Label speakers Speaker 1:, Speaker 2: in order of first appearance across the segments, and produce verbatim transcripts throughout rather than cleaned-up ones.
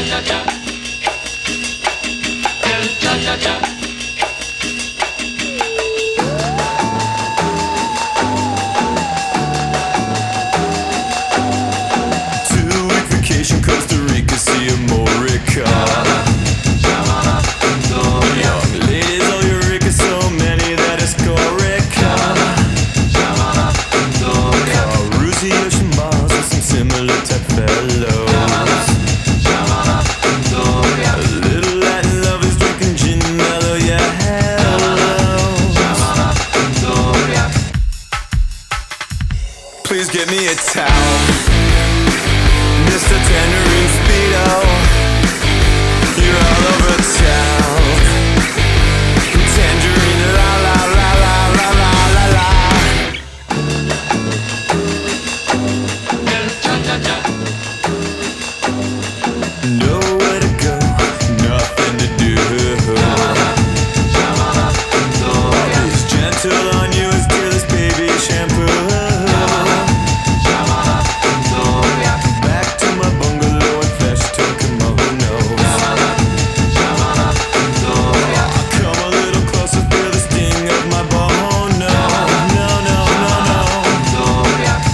Speaker 1: Two-week vacation, Costa Rica, see a Morica. Young ladies, oh Eureka, so many that it's Corica. Carusi, Ocean Mars, with some similar type fellows. A little Latin lovers drinking gin mellow, yeah, hello. Please get me a towel, Mister Tangerine Speedo. You're all over town. Tangerine, la la la la la la la la. Nowhere to go, nothing to do. As gentle on you as Tearless Baby shampoo. Back to my bungalow and flesh to kimonos. Come a little closer, feel the sting of my bone. No, no, no, no,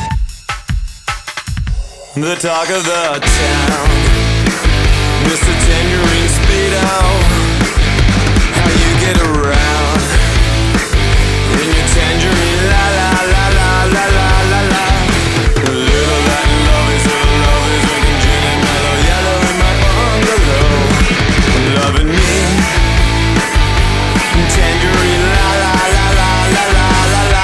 Speaker 1: no. The talk of the town, Mister Tangerine Speedo. How you get around in your tangerine, la la la la la la la la. Little Latin lovers, little lovers, drinking gin and mellow yellow in my bungalow, loving me. Tangerine, la la la la la la la la.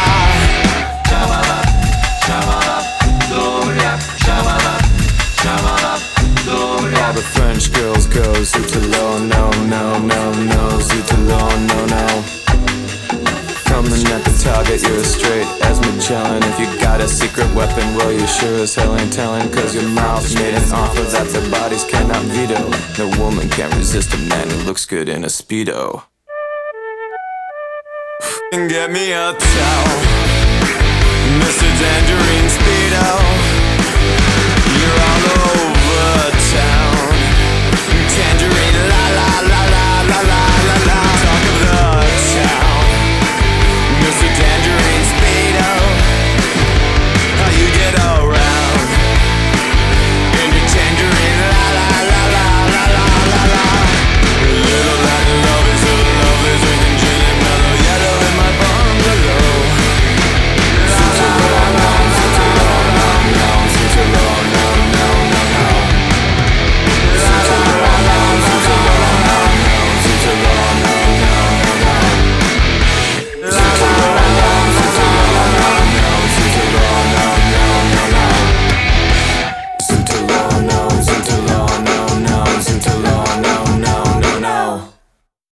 Speaker 1: All the French girls go Zootalo, no, no, no, no, Zootalo, no, no. From the net to target, you're as straight as Magellan. If you got a secret weapon, well, you sure as hell ain't telling. Cause your mouth made an offer that their bodies cannot veto. No woman can resist a man who looks good in a Speedo. And get me a towel, Mister Tangerine Speedo. You're all